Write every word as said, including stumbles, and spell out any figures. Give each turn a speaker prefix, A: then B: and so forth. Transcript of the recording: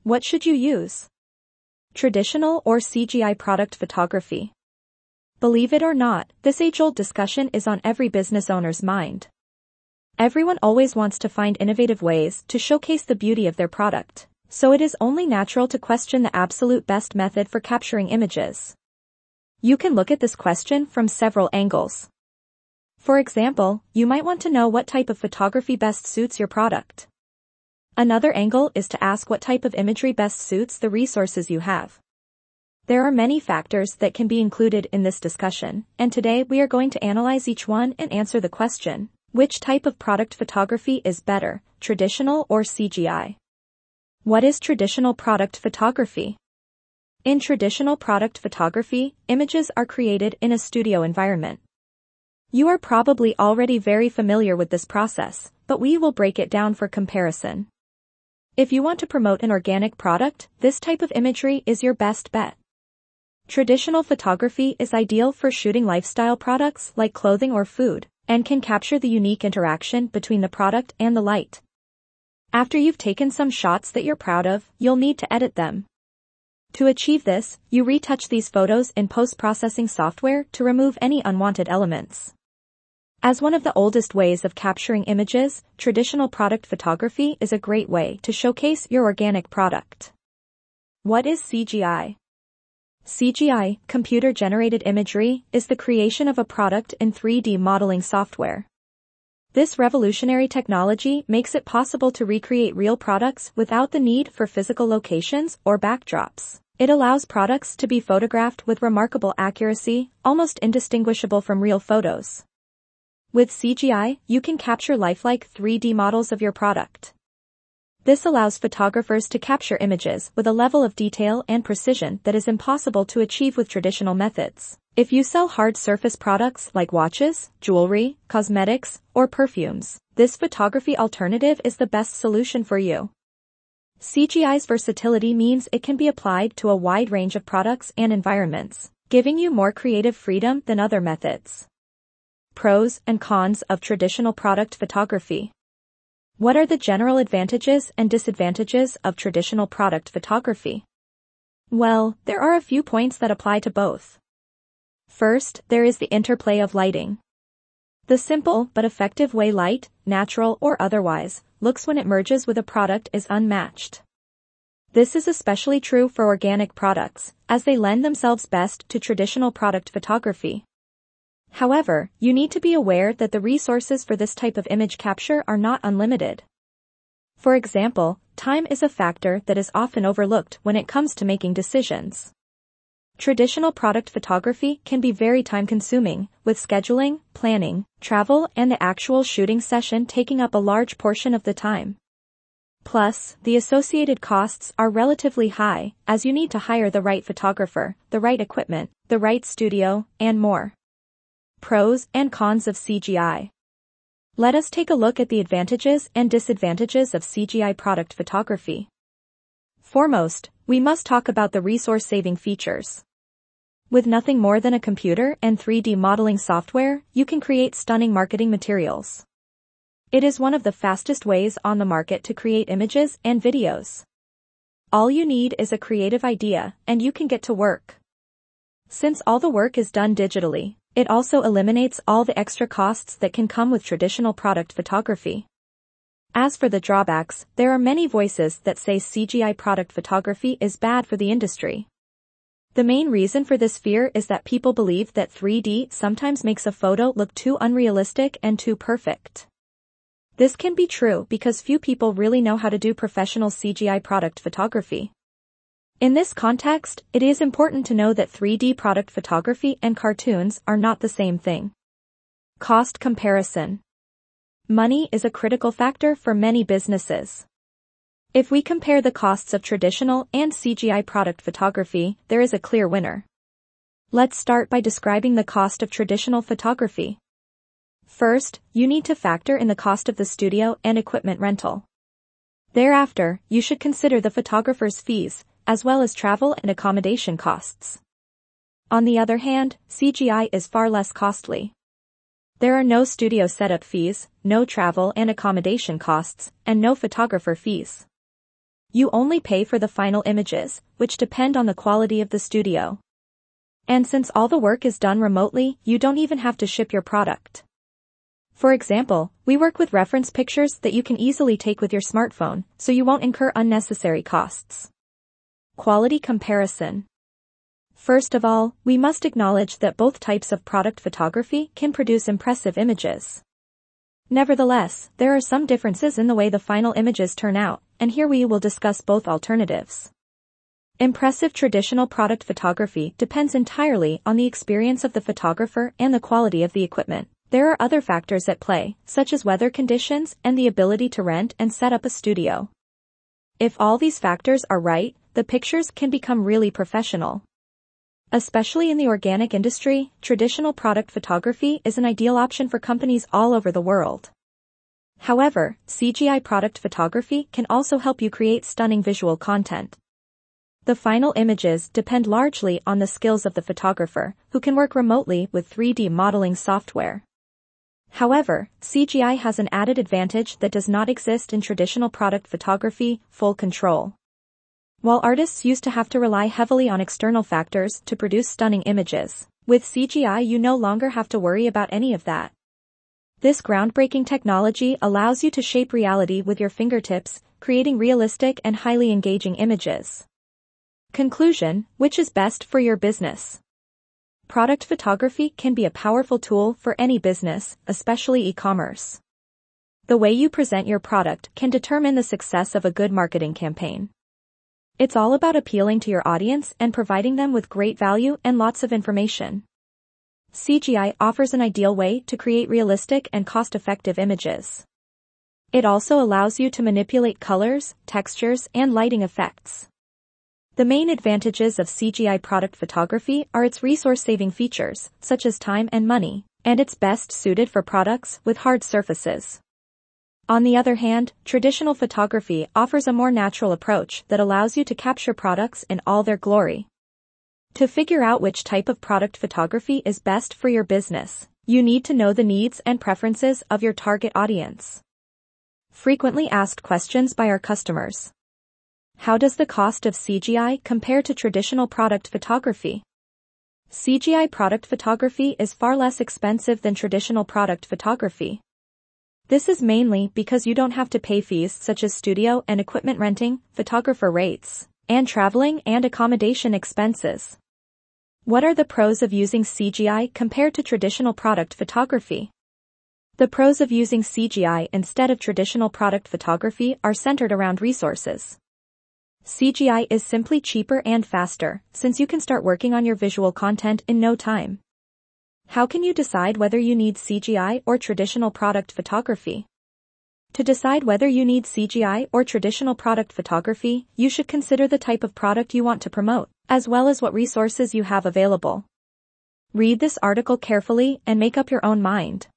A: What should you use? Traditional or C G I product photography? Believe it or not, this age-old discussion is on every business owner's mind. Everyone always wants to find innovative ways to showcase the beauty of their product, so it is only natural to question the absolute best method for capturing images. You can look at this question from several angles. For example, you might want to know what type of photography best suits your product. Another angle is to ask what type of imagery best suits the resources you have. There are many factors that can be included in this discussion, and today we are going to analyze each one and answer the question, which type of product photography is better, traditional or C G I? What is traditional product photography? In traditional product photography, images are created in a studio environment. You are probably already very familiar with this process, but we will break it down for comparison. If you want to promote an organic product, this type of imagery is your best bet. Traditional photography is ideal for shooting lifestyle products like clothing or food, and can capture the unique interaction between the product and the light. After you've taken some shots that you're proud of, you'll need to edit them. To achieve this, you retouch these photos in post-processing software to remove any unwanted elements. As one of the oldest ways of capturing images, traditional product photography is a great way to showcase your organic product. What is C G I? C G I, computer-generated imagery, is the creation of a product in three D modeling software. This revolutionary technology makes it possible to recreate real products without the need for physical locations or backdrops. It allows products to be photographed with remarkable accuracy, almost indistinguishable from real photos. With C G I, you can capture lifelike three D models of your product. This allows photographers to capture images with a level of detail and precision that is impossible to achieve with traditional methods. If you sell hard surface products like watches, jewelry, cosmetics, or perfumes, this photography alternative is the best solution for you. C G I's versatility means it can be applied to a wide range of products and environments, giving you more creative freedom than other methods. Pros and cons of traditional product photography. What are the general advantages and disadvantages of traditional product photography? Well, there are a few points that apply to both. First, there is the interplay of lighting. The simple but effective way light, natural or otherwise, looks when it merges with a product is unmatched. This is especially true for organic products, as they lend themselves best to traditional product photography. However, you need to be aware that the resources for this type of image capture are not unlimited. For example, time is a factor that is often overlooked when it comes to making decisions. Traditional product photography can be very time-consuming, with scheduling, planning, travel, and the actual shooting session taking up a large portion of the time. Plus, the associated costs are relatively high, as you need to hire the right photographer, the right equipment, the right studio, and more. Pros and cons of C G I. Let us take a look at the advantages and disadvantages of C G I product photography. Foremost, we must talk about the resource-saving features. With nothing more than a computer and three D modeling software, you can create stunning marketing materials. It is one of the fastest ways on the market to create images and videos. All you need is a creative idea, and you can get to work. Since all the work is done digitally, it also eliminates all the extra costs that can come with traditional product photography. As for the drawbacks, there are many voices that say C G I product photography is bad for the industry. The main reason for this fear is that people believe that three D sometimes makes a photo look too unrealistic and too perfect. This can be true because few people really know how to do professional C G I product photography. In this context, it is important to know that three D product photography and cartoons are not the same thing. Cost comparison. Money is a critical factor for many businesses. If we compare the costs of traditional and C G I product photography, there is a clear winner. Let's start by describing the cost of traditional photography. First, you need to factor in the cost of the studio and equipment rental. Thereafter, you should consider the photographer's fees, as well as travel and accommodation costs. On the other hand, C G I is far less costly. There are no studio setup fees, no travel and accommodation costs, and no photographer fees. You only pay for the final images, which depend on the quality of the studio. And since all the work is done remotely, you don't even have to ship your product. For example, we work with reference pictures that you can easily take with your smartphone, so you won't incur unnecessary costs. Quality comparison. First of all, we must acknowledge that both types of product photography can produce impressive images. Nevertheless, there are some differences in the way the final images turn out, and here we will discuss both alternatives. Impressive traditional product photography depends entirely on the experience of the photographer and the quality of the equipment. There are other factors at play, such as weather conditions and the ability to rent and set up a studio. If all these factors are right, the pictures can become really professional. Especially in the organic industry, traditional product photography is an ideal option for companies all over the world. However, C G I product photography can also help you create stunning visual content. The final images depend largely on the skills of the photographer, who can work remotely with three D modeling software. However, C G I has an added advantage that does not exist in traditional product photography: full control. While artists used to have to rely heavily on external factors to produce stunning images, with C G I you no longer have to worry about any of that. This groundbreaking technology allows you to shape reality with your fingertips, creating realistic and highly engaging images. Conclusion: which is best for your business? Product photography can be a powerful tool for any business, especially e-commerce. The way you present your product can determine the success of a good marketing campaign. It's all about appealing to your audience and providing them with great value and lots of information. C G I offers an ideal way to create realistic and cost-effective images. It also allows you to manipulate colors, textures, and lighting effects. The main advantages of C G I product photography are its resource-saving features, such as time and money, and it's best suited for products with hard surfaces. On the other hand, traditional photography offers a more natural approach that allows you to capture products in all their glory. To figure out which type of product photography is best for your business, you need to know the needs and preferences of your target audience. Frequently asked questions by our customers. How does the cost of C G I compare to traditional product photography? C G I product photography is far less expensive than traditional product photography. This is mainly because you don't have to pay fees such as studio and equipment renting, photographer rates, and traveling and accommodation expenses. What are the pros of using C G I compared to traditional product photography? The pros of using C G I instead of traditional product photography are centered around resources. C G I is simply cheaper and faster, since you can start working on your visual content in no time. How can you decide whether you need C G I or traditional product photography? To decide whether you need C G I or traditional product photography, you should consider the type of product you want to promote, as well as what resources you have available. Read this article carefully and make up your own mind.